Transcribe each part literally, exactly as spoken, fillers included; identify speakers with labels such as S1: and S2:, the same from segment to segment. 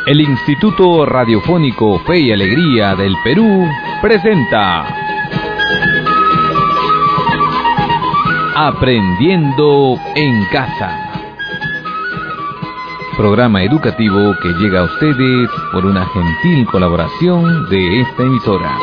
S1: El Instituto Radiofónico Fe y Alegría del Perú presenta Aprendiendo en Casa, programa educativo que llega a ustedes por una gentil colaboración de esta emisora.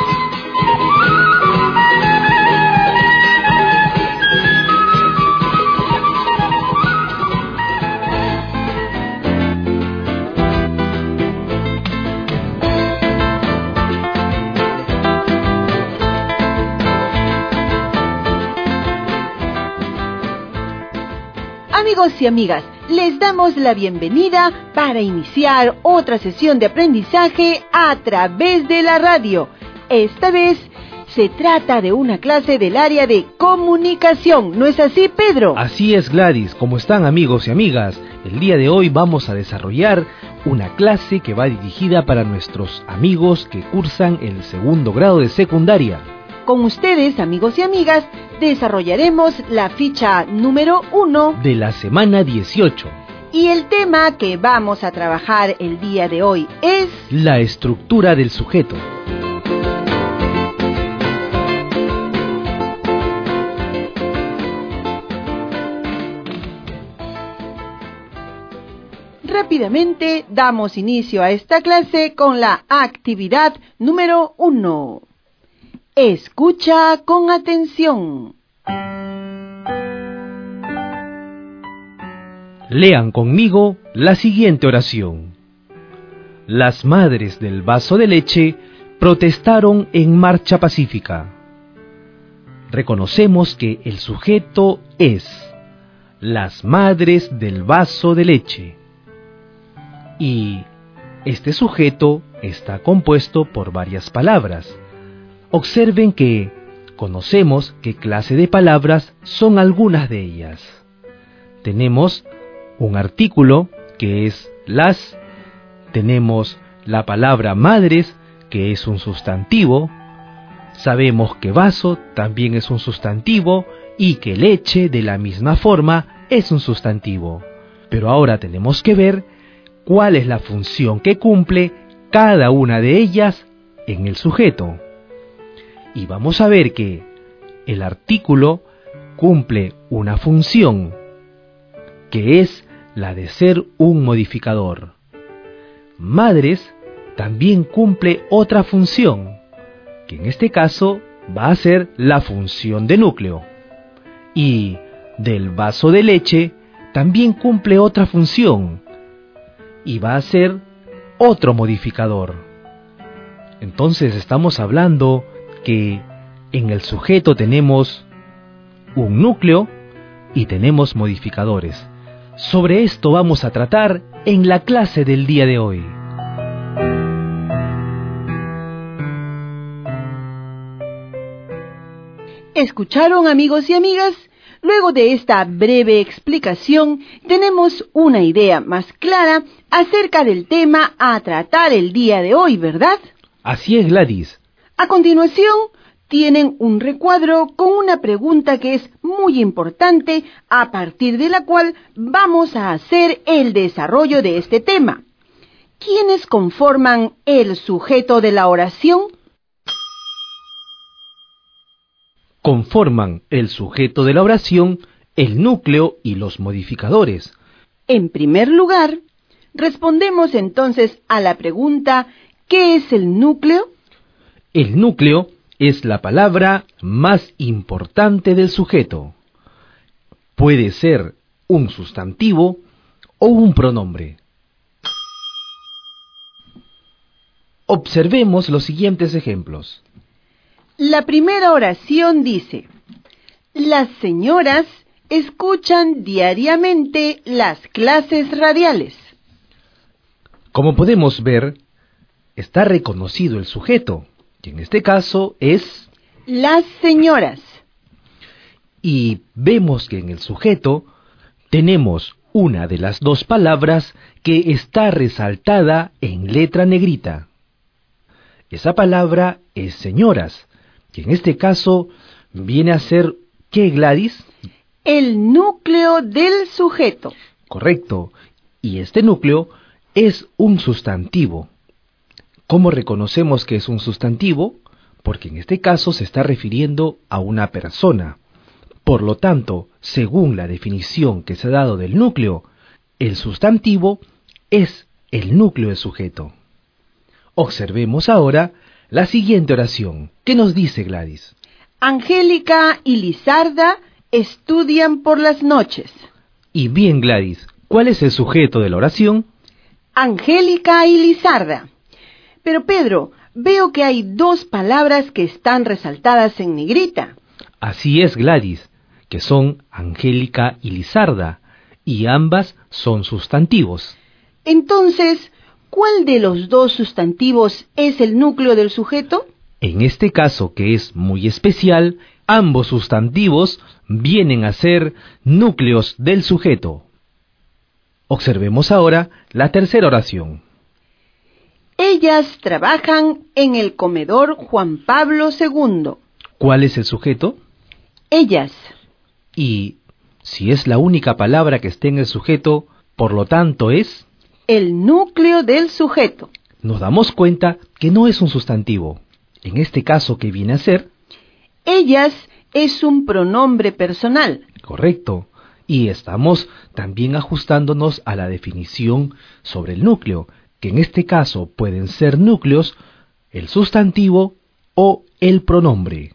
S2: Amigos y amigas, les damos la bienvenida para iniciar otra sesión de aprendizaje a través de la radio. Esta vez se trata de una clase del área de comunicación, ¿no es así, Pedro?
S3: Así es, Gladys. ¿Cómo están, amigos y amigas? El día de hoy vamos a desarrollar una clase que va dirigida para nuestros amigos que cursan el segundo grado de secundaria.
S2: Con ustedes, amigos y amigas, desarrollaremos la ficha número uno
S3: de la semana dieciocho.
S2: Y el tema que vamos a trabajar el día de hoy es
S3: la estructura del sujeto.
S2: Rápidamente damos inicio a esta clase con la actividad número uno. Escucha con atención.
S3: Lean conmigo la siguiente oración. Las madres del vaso de leche protestaron en marcha pacífica. Reconocemos que el sujeto es las madres del vaso de leche. Y este sujeto está compuesto por varias palabras. Observen que conocemos qué clase de palabras son algunas de ellas. Tenemos un artículo que es las, tenemos la palabra madres que es un sustantivo, sabemos que vaso también es un sustantivo y que leche de la misma forma es un sustantivo. Pero ahora tenemos que ver cuál es la función que cumple cada una de ellas en el sujeto. Y vamos a ver que el artículo cumple una función, que es la de ser un modificador. Madres también cumple otra función, que en este caso va a ser la función de núcleo. Y del vaso de leche también cumple otra función, y va a ser otro modificador. Entonces estamos hablando que en el sujeto tenemos un núcleo y tenemos modificadores. Sobre esto vamos a tratar en la clase del día de hoy.
S2: ¿Escucharon, amigos y amigas? Luego de esta breve explicación, tenemos una idea más clara acerca del tema a tratar el día de hoy, ¿verdad?
S3: Así es, Gladys.
S2: A continuación, tienen un recuadro con una pregunta que es muy importante, a partir de la cual vamos a hacer el desarrollo de este tema. ¿Quiénes conforman el sujeto de la oración?
S3: Conforman el sujeto de la oración, el núcleo y los modificadores.
S2: En primer lugar, respondemos entonces a la pregunta, ¿qué es el núcleo?
S3: El núcleo es la palabra más importante del sujeto. Puede ser un sustantivo o un pronombre. Observemos los siguientes ejemplos.
S2: La primera oración dice: las señoras escuchan diariamente las clases radiales.
S3: Como podemos ver, está reconocido el sujeto, y en este caso es
S2: las señoras.
S3: Y vemos que en el sujeto tenemos una de las dos palabras que está resaltada en letra negrita. Esa palabra es señoras, y en este caso viene a ser, ¿qué, Gladys?
S2: El núcleo del sujeto.
S3: Correcto. Y este núcleo es un sustantivo. ¿Cómo reconocemos que es un sustantivo? Porque en este caso se está refiriendo a una persona. Por lo tanto, según la definición que se ha dado del núcleo, el sustantivo es el núcleo del sujeto. Observemos ahora la siguiente oración. ¿Qué nos dice Gladys?
S2: Angélica y Lizarda estudian por las noches.
S3: Y bien, Gladys, ¿cuál es el sujeto de la oración?
S2: Angélica y Lizarda. Pero Pedro, veo que hay dos palabras que están resaltadas en negrita.
S3: Así es, Gladys, que son Angélica y Lizarda, y ambas son sustantivos.
S2: Entonces, ¿cuál de los dos sustantivos es el núcleo del sujeto?
S3: En este caso, que es muy especial, ambos sustantivos vienen a ser núcleos del sujeto. Observemos ahora la tercera oración.
S2: Ellas trabajan en el comedor Juan Pablo segundo.
S3: ¿Cuál es el sujeto?
S2: Ellas.
S3: Y si es la única palabra que esté en el sujeto, por lo tanto es
S2: el núcleo del sujeto.
S3: Nos damos cuenta que no es un sustantivo. En este caso, ¿qué viene a ser?
S2: Ellas es un pronombre personal.
S3: Correcto. Y estamos también ajustándonos a la definición sobre el núcleo, que en este caso pueden ser núcleos, el sustantivo o el pronombre.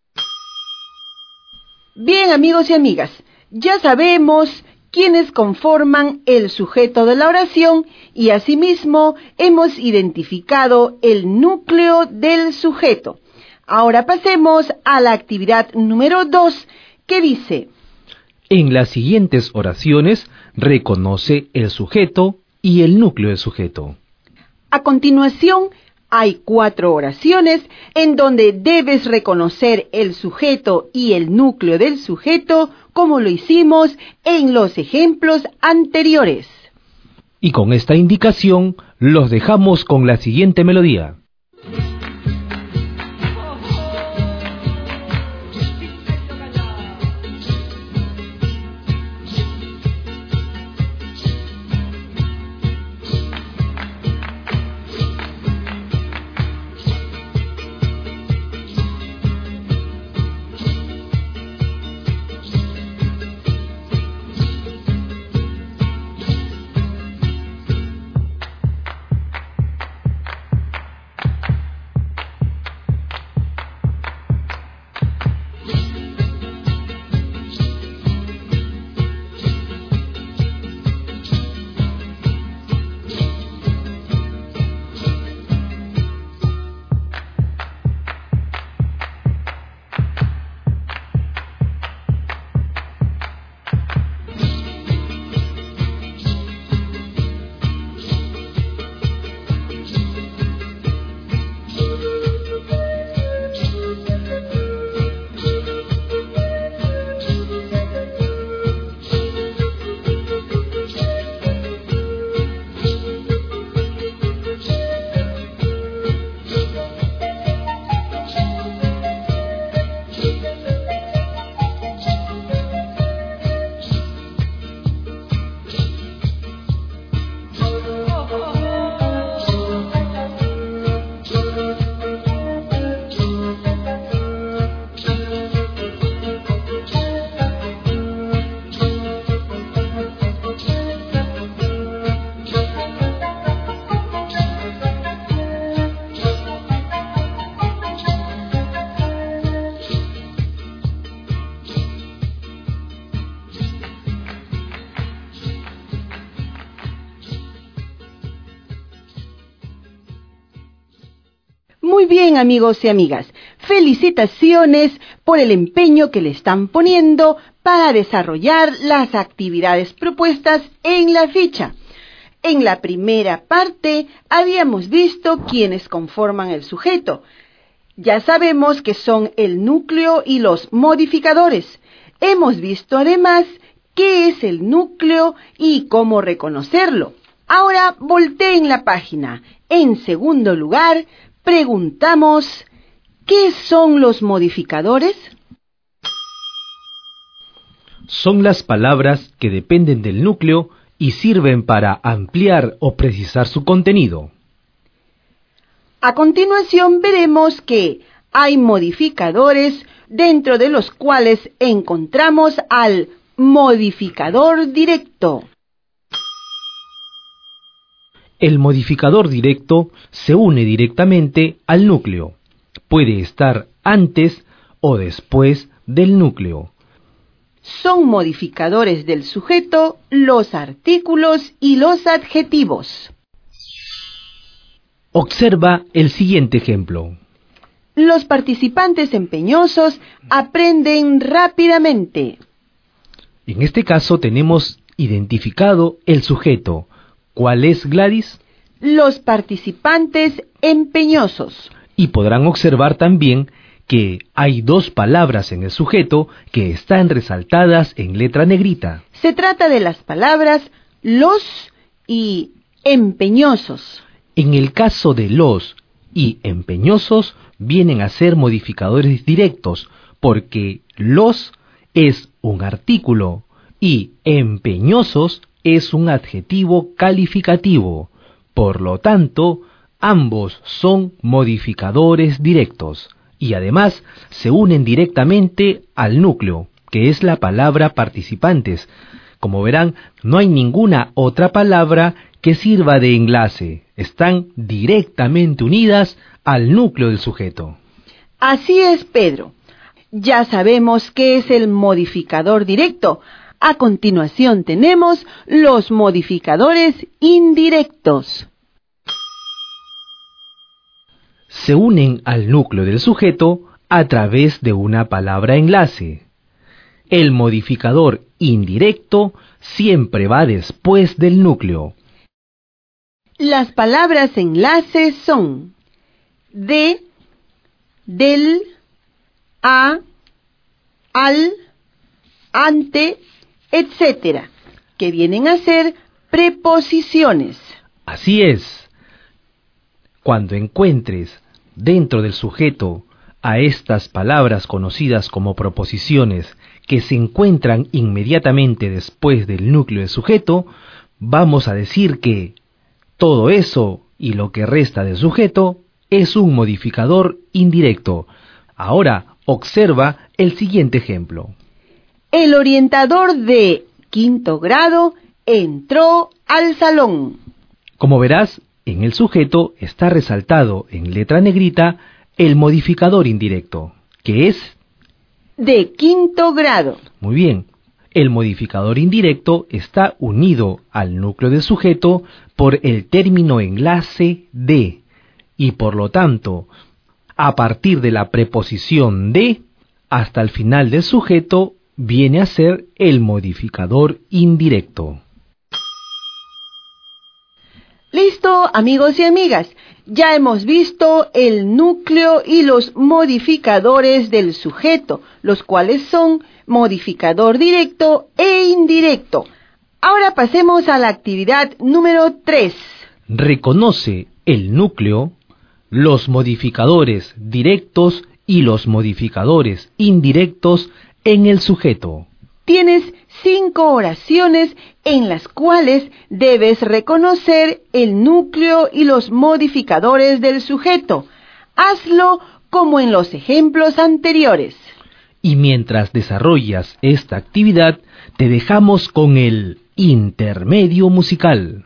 S2: Bien, amigos y amigas, ya sabemos quiénes conforman el sujeto de la oración y asimismo hemos identificado el núcleo del sujeto. Ahora pasemos a la actividad número dos, que dice:
S3: en las siguientes oraciones reconoce el sujeto y el núcleo del sujeto.
S2: A continuación, hay cuatro oraciones en donde debes reconocer el sujeto y el núcleo del sujeto, como lo hicimos en los ejemplos anteriores.
S3: Y con esta indicación los dejamos con la siguiente melodía.
S2: Muy bien, amigos y amigas, felicitaciones por el empeño que le están poniendo para desarrollar las actividades propuestas en la ficha. En la primera parte habíamos visto quiénes conforman el sujeto. Ya sabemos que son el núcleo y los modificadores. Hemos visto además qué es el núcleo y cómo reconocerlo. Ahora volteen la página. En segundo lugar, preguntamos, ¿qué son los modificadores?
S3: Son las palabras que dependen del núcleo y sirven para ampliar o precisar su contenido.
S2: A continuación veremos que hay modificadores dentro de los cuales encontramos al modificador directo.
S3: El modificador directo se une directamente al núcleo. Puede estar antes o después del núcleo.
S2: Son modificadores del sujeto los artículos y los adjetivos.
S3: Observa el siguiente ejemplo.
S2: Los participantes empeñosos aprenden rápidamente.
S3: En este caso tenemos identificado el sujeto. ¿Cuál es, Gladys?
S2: Los participantes empeñosos.
S3: Y podrán observar también que hay dos palabras en el sujeto que están resaltadas en letra negrita.
S2: Se trata de las palabras los y empeñosos.
S3: En el caso de los y empeñosos vienen a ser modificadores directos, porque los es un artículo y empeñosos es un adjetivo calificativo. Por lo tanto, ambos son modificadores directos y además se unen directamente al núcleo, que es la palabra participantes. Como verán, no hay ninguna otra palabra que sirva de enlace. Están directamente unidas al núcleo del sujeto.
S2: Así es, Pedro. Ya sabemos qué es el modificador directo. A continuación tenemos los modificadores indirectos.
S3: Se unen al núcleo del sujeto a través de una palabra enlace. El modificador indirecto siempre va después del núcleo.
S2: Las palabras enlaces son de, del, a, al, ante, etcétera, que vienen a ser preposiciones.
S3: Así es. Cuando encuentres dentro del sujeto a estas palabras conocidas como proposiciones que se encuentran inmediatamente después del núcleo del sujeto, vamos a decir que todo eso y lo que resta del sujeto es un modificador indirecto. Ahora observa el siguiente ejemplo.
S2: El orientador de quinto grado entró al salón.
S3: Como verás, en el sujeto está resaltado en letra negrita el modificador indirecto, que es
S2: de quinto grado.
S3: Muy bien. El modificador indirecto está unido al núcleo del sujeto por el término enlace de, y por lo tanto, a partir de la preposición de, hasta el final del sujeto, viene a ser el modificador indirecto.
S2: Listo, amigos y amigas. Ya hemos visto el núcleo y los modificadores del sujeto, los cuales son modificador directo e indirecto. Ahora pasemos a la actividad número tres.
S3: Reconoce el núcleo, los modificadores directos y los modificadores indirectos en el sujeto.
S2: Tienes cinco oraciones en las cuales debes reconocer el núcleo y los modificadores del sujeto. Hazlo como en los ejemplos anteriores.
S3: Y mientras desarrollas esta actividad, te dejamos con el intermedio musical.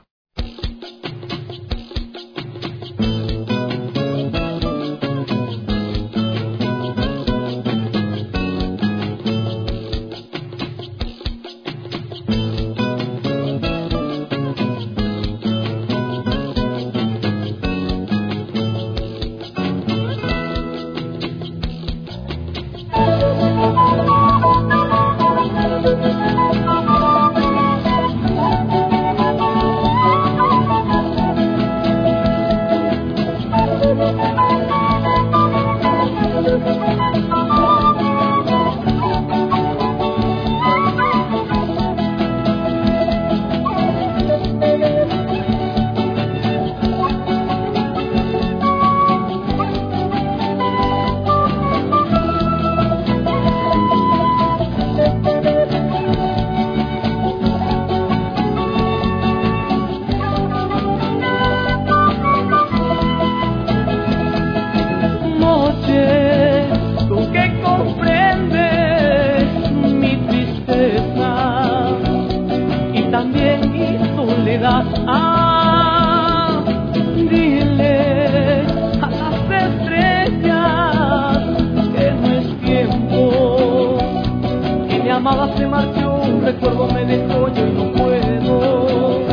S4: amaba se marchó, un recuerdo me dejó yo y no puedo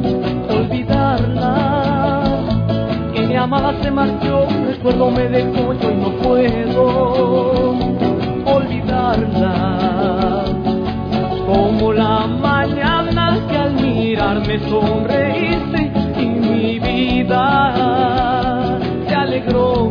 S4: olvidarla. Que mi amada se marchó, un recuerdo me dejó yo y no puedo olvidarla. Como la mañana que al mirarme sonreíste y mi vida se alegró.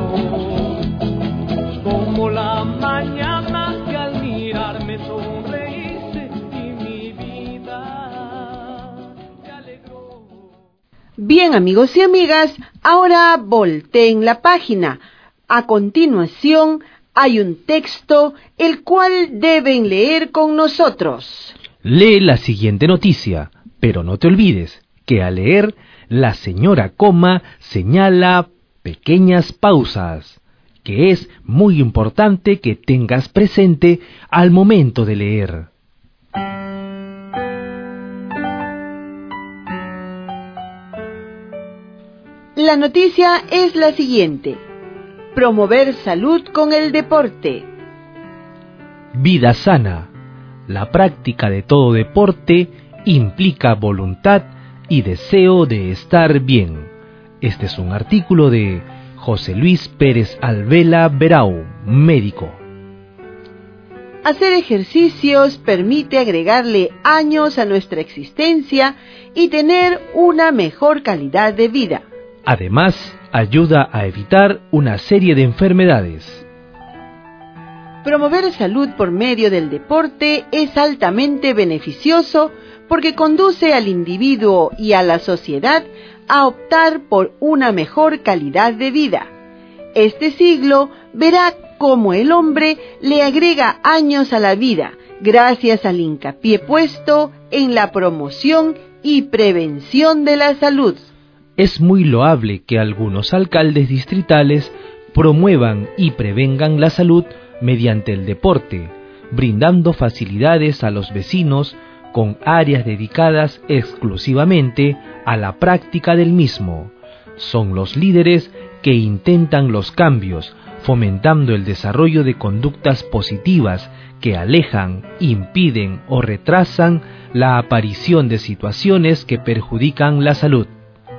S4: Como la mañana que al mirarme sonreíste y mi vida se alegró.
S2: Bien, amigos y amigas, ahora volteen la página. A continuación hay un texto el cual deben leer con nosotros.
S3: Lee la siguiente noticia, pero no te olvides que al leer, la señora Coma señala pequeñas pausas, que es muy importante que tengas presente al momento de leer.
S2: La noticia es la siguiente: promover salud con el deporte.
S3: Vida sana. La práctica de todo deporte implica voluntad y deseo de estar bien. Este es un artículo de José Luis Pérez Alvela Berau, médico.
S2: Hacer ejercicios permite agregarle años a nuestra existencia y tener una mejor calidad de vida.
S3: Además, ayuda a evitar una serie de enfermedades.
S2: Promover salud por medio del deporte es altamente beneficioso porque conduce al individuo y a la sociedad a optar por una mejor calidad de vida. Este siglo verá cómo el hombre le agrega años a la vida gracias al hincapié puesto en la promoción y prevención de la salud.
S3: Es muy loable que algunos alcaldes distritales promuevan y prevengan la salud mediante el deporte, brindando facilidades a los vecinos con áreas dedicadas exclusivamente a la práctica del mismo. Son los líderes que intentan los cambios, fomentando el desarrollo de conductas positivas que alejan, impiden o retrasan la aparición de situaciones que perjudican la salud.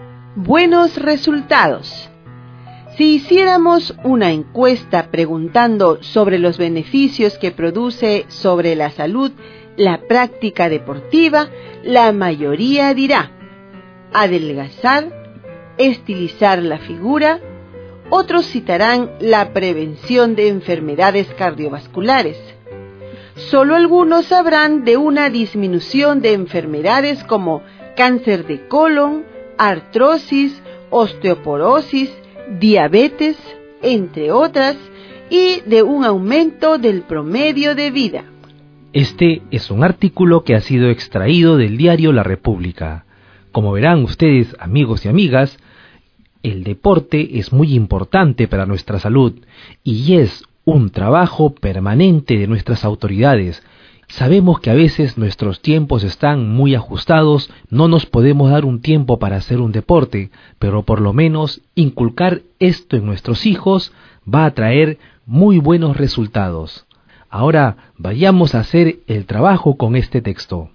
S2: Buenos resultados. Si hiciéramos una encuesta preguntando sobre los beneficios que produce sobre la salud la práctica deportiva, la mayoría dirá adelgazar, estilizar la figura. Otros citarán la prevención de enfermedades cardiovasculares. Solo algunos sabrán de una disminución de enfermedades como cáncer de colon, artrosis, osteoporosis, diabetes, entre otras, y de un aumento del promedio de vida.
S3: Este es un artículo que ha sido extraído del diario La República. Como verán ustedes, amigos y amigas, el deporte es muy importante para nuestra salud y es un trabajo permanente de nuestras autoridades. Sabemos que a veces nuestros tiempos están muy ajustados, no nos podemos dar un tiempo para hacer un deporte, pero por lo menos inculcar esto en nuestros hijos va a traer muy buenos resultados. Ahora vayamos a hacer el trabajo con este texto.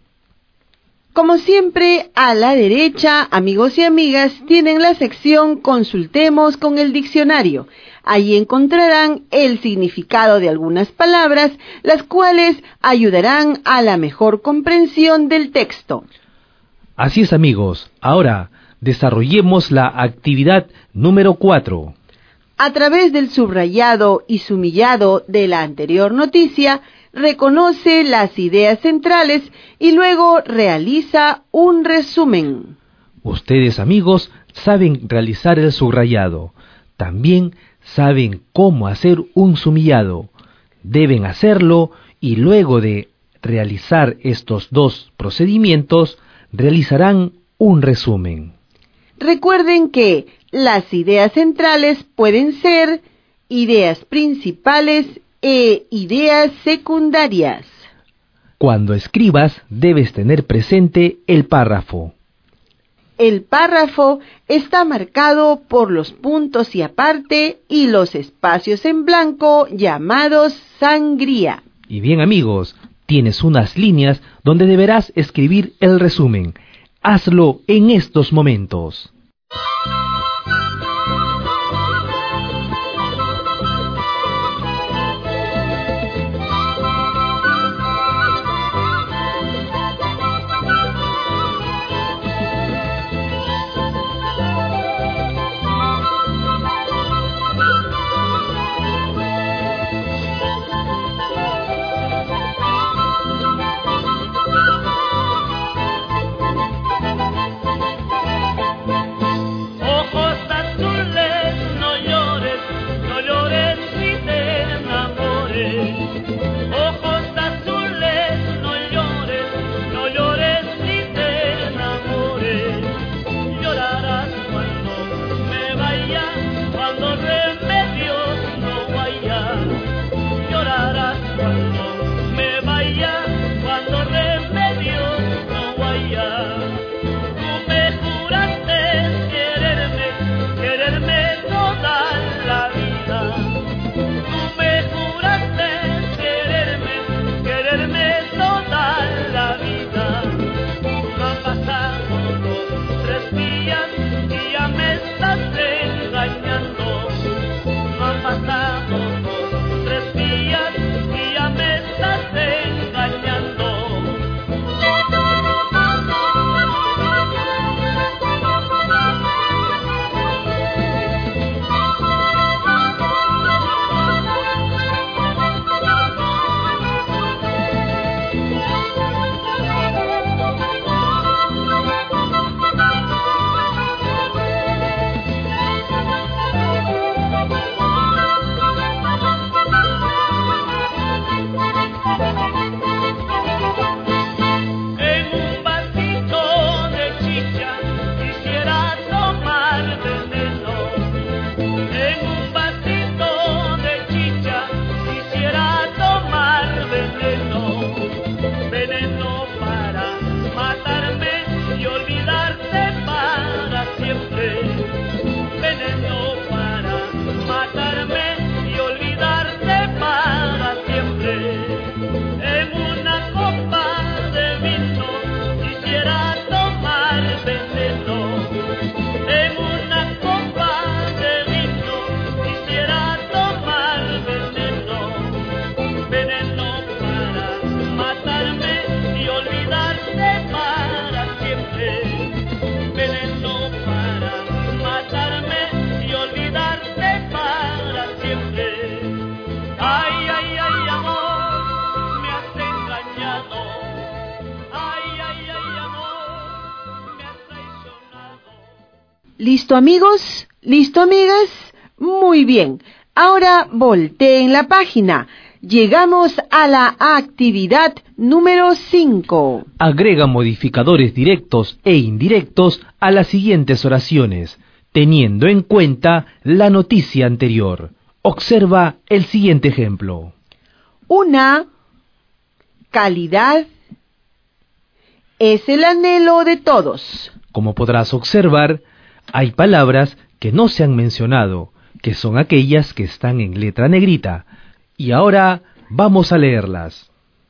S2: Como siempre, a la derecha, amigos y amigas, tienen la sección Consultemos con el diccionario. Ahí encontrarán el significado de algunas palabras, las cuales ayudarán a la mejor comprensión del texto.
S3: Así es, amigos. Ahora desarrollemos la actividad número cuatro.
S2: A través del subrayado y sumillado de la anterior noticia, reconoce las ideas centrales y luego realiza un resumen.
S3: Ustedes, amigos, saben realizar el subrayado. También saben cómo hacer un sumillado. Deben hacerlo y luego de realizar estos dos procedimientos, realizarán un resumen.
S2: Recuerden que las ideas centrales pueden ser ideas principales e ideas secundarias.
S3: Cuando escribas, debes tener presente el párrafo.
S2: El párrafo está marcado por los puntos y aparte y los espacios en blanco llamados sangría.
S3: Y bien, amigos, Tienes unas líneas donde deberás escribir el resumen. Hazlo en estos momentos.
S2: ¿Listo, amigos? ¿Listo, amigas? Muy bien. Ahora volteen la página. Llegamos a la actividad número cinco.
S3: Agrega modificadores directos e indirectos a las siguientes oraciones, teniendo en cuenta la noticia anterior. Observa el siguiente ejemplo.
S2: Una calidad es el anhelo de todos.
S3: Como podrás observar, hay palabras que no se han mencionado, que son aquellas que están en letra negrita. Y ahora vamos a leerlas.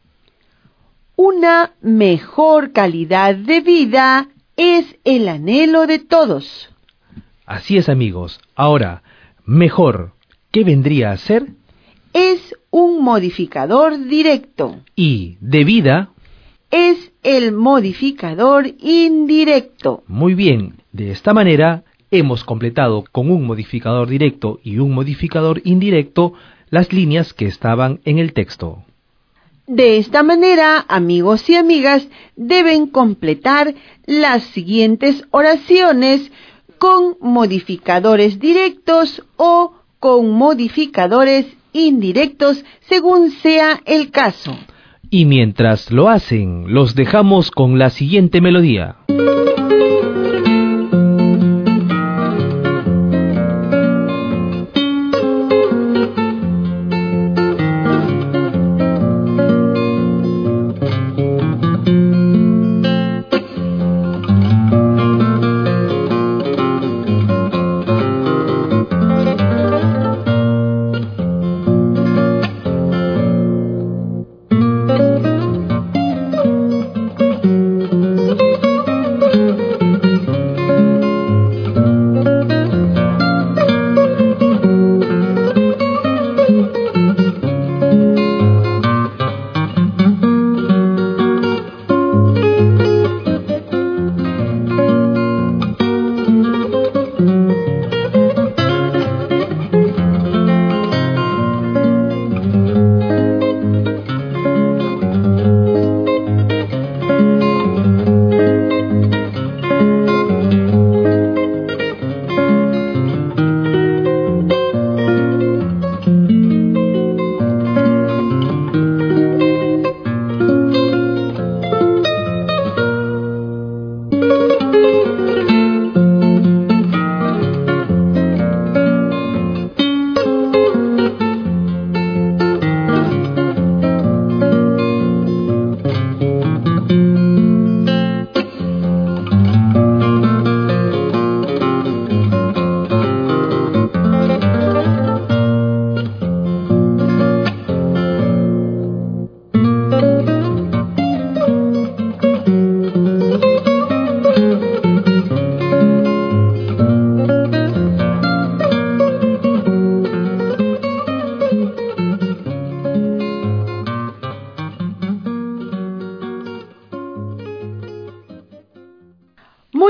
S2: Una mejor calidad de vida es el anhelo de todos.
S3: Así es, amigos. Ahora, mejor, ¿qué vendría a ser?
S2: Es un modificador directo.
S3: Y de vida
S2: es el modificador indirecto.
S3: Muy bien, de esta manera hemos completado con un modificador directo y un modificador indirecto las líneas que estaban en el texto.
S2: De esta manera, amigos y amigas, deben completar las siguientes oraciones con modificadores directos o con modificadores indirectos, según sea el caso.
S3: Y mientras lo hacen, los dejamos con la siguiente melodía.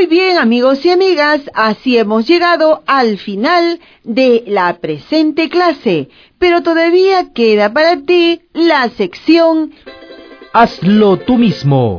S2: Muy bien, amigos y amigas, así hemos llegado al final de la presente clase, pero todavía queda para ti la sección
S3: Hazlo tú mismo.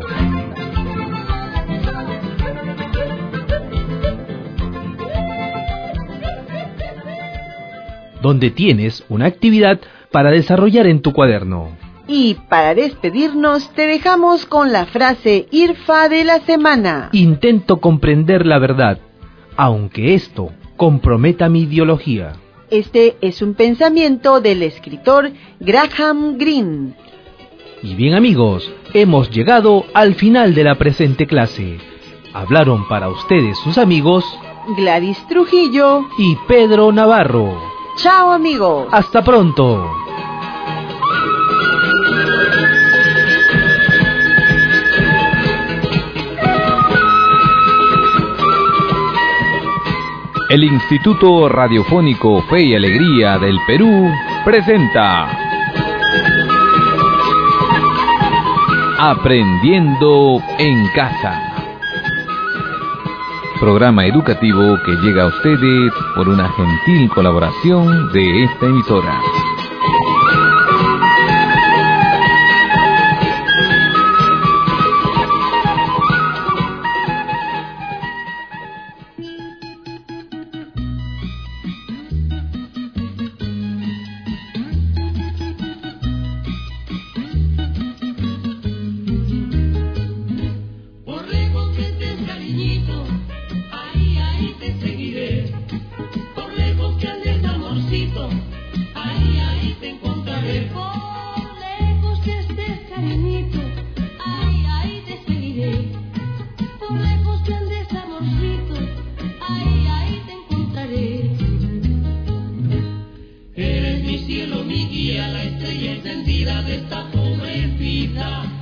S3: Donde tienes una actividad para desarrollar en tu cuaderno.
S2: Y para despedirnos te dejamos con la frase IRFA de la semana.
S3: Intento comprender la verdad, aunque esto comprometa mi ideología.
S2: Este es un pensamiento del escritor Graham Greene.
S3: Y bien amigos, hemos llegado al final de la presente clase. Hablaron para ustedes sus amigos
S2: Gladys Trujillo
S3: y Pedro Navarro.
S2: Chao amigos.
S3: Hasta pronto.
S1: El Instituto Radiofónico Fe y Alegría del Perú presenta Aprendiendo en Casa. Programa educativo que llega a ustedes por una gentil colaboración de esta emisora.
S5: Eres mi cielo, mi guía, la estrella encendida de esta pobre vida.